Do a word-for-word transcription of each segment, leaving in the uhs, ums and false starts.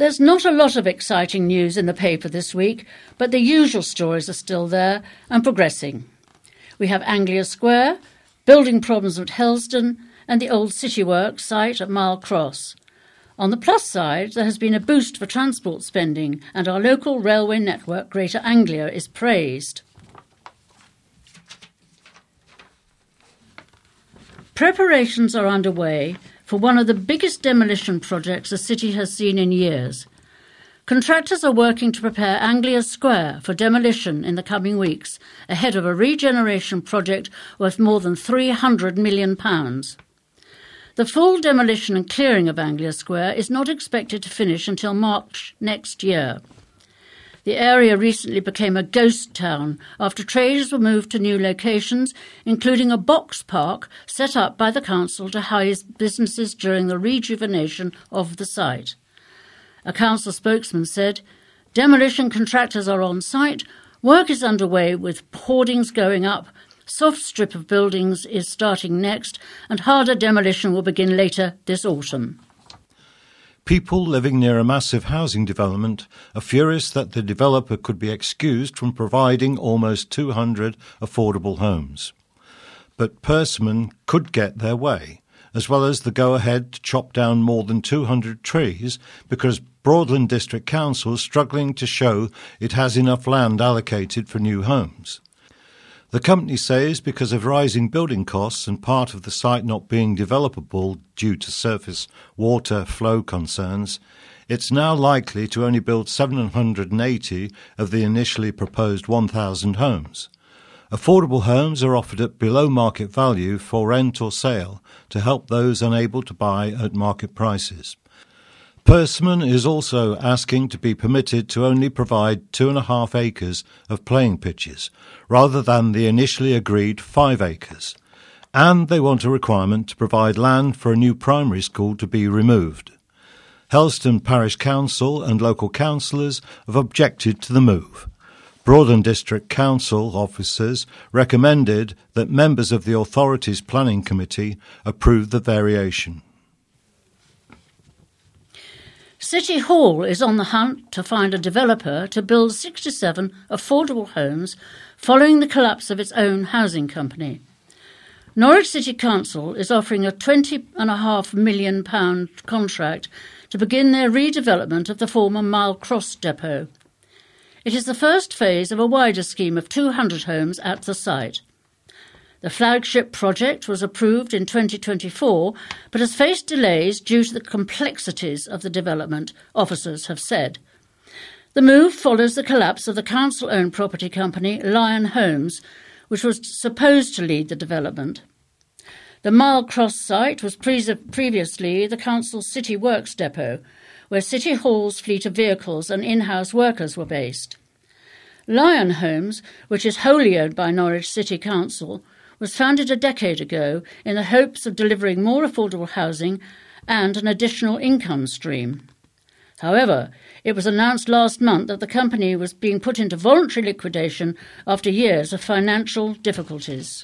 There's not a lot of exciting news in the paper this week, but the usual stories are still there and progressing. We have Anglia Square, building problems at Helston, and the old City Works site at Mile Cross. On the plus side, there has been a boost for transport spending, and our local railway network, Greater Anglia, is praised. Preparations are underway for one of the biggest demolition projects the city has seen in years. Contractors are working to prepare Anglia Square for demolition in the coming weeks, ahead of a regeneration project worth more than three hundred million pounds. The full demolition and clearing of Anglia Square is not expected to finish until March next year. The area recently became a ghost town after traders were moved to new locations, including a box park set up by the council to house businesses during the rejuvenation of the site. A council spokesman said, "Demolition contractors are on site, work is underway with hoardings going up, soft strip of buildings is starting next, and harder demolition will begin later this autumn." People living near a massive housing development are furious that the developer could be excused from providing almost two hundred affordable homes. But Persimmon could get their way, as well as the go-ahead to chop down more than two hundred trees because Broadland District Council is struggling to show it has enough land allocated for new homes. The company says because of rising building costs and part of the site not being developable due to surface water flow concerns, it's now likely to only build seven hundred eighty of the initially proposed one thousand homes. Affordable homes are offered at below market value for rent or sale to help those unable to buy at market prices. Persimmon is also asking to be permitted to only provide two and a half acres of playing pitches, rather than the initially agreed five acres. And they want a requirement to provide land for a new primary school to be removed. Helston Parish Council and local councillors have objected to the move. Broadland District Council officers recommended that members of the authority's planning committee approve the variation. City Hall is on the hunt to find a developer to build sixty-seven affordable homes following the collapse of its own housing company. Norwich City Council is offering a twenty point five million pounds contract to begin their redevelopment of the former Mile Cross depot. It is the first phase of a wider scheme of two hundred homes at the site. The flagship project was approved in twenty twenty-four, but has faced delays due to the complexities of the development, officers have said. The move follows the collapse of the council-owned property company Lion Homes, which was supposed to lead the development. The Mile Cross site was pre- previously the council's City Works depot, where City Hall's fleet of vehicles and in-house workers were based. Lion Homes, which is wholly owned by Norwich City Council, was founded a decade ago in the hopes of delivering more affordable housing and an additional income stream. However, it was announced last month that the company was being put into voluntary liquidation after years of financial difficulties.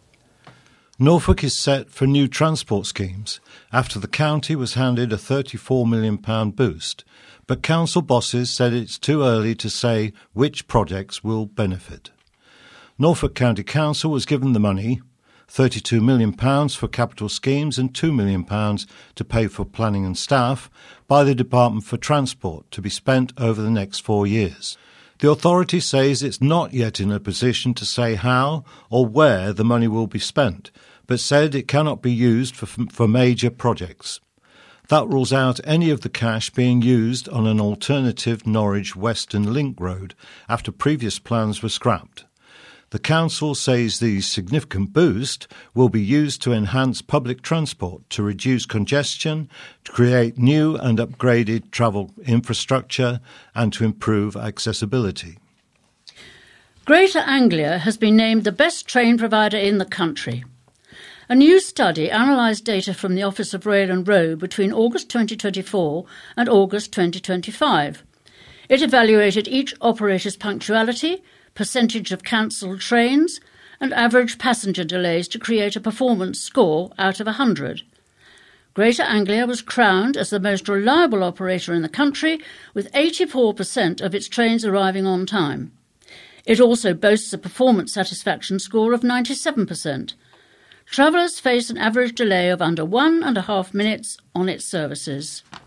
Norfolk is set for new transport schemes after the county was handed a thirty-four million pounds boost, but council bosses said it's too early to say which projects will benefit. Norfolk County Council was given the money, thirty-two million pounds for capital schemes and two million pounds to pay for planning and staff, by the Department for Transport to be spent over the next four years. The authority says it's not yet in a position to say how or where the money will be spent, but said it cannot be used for, for major projects. That rules out any of the cash being used on an alternative Norwich Western Link road after previous plans were scrapped. The council says the significant boost will be used to enhance public transport, to reduce congestion, to create new and upgraded travel infrastructure, and to improve accessibility. Greater Anglia has been named the best train provider in the country. A new study analysed data from the Office of Rail and Road between August twenty twenty-four and August twenty twenty-five. It evaluated each operator's punctuality, percentage of cancelled trains, and average passenger delays to create a performance score out of one hundred. Greater Anglia was crowned as the most reliable operator in the country, with eighty-four percent of its trains arriving on time. It also boasts a performance satisfaction score of ninety-seven percent. Travellers face an average delay of under one and a half minutes on its services.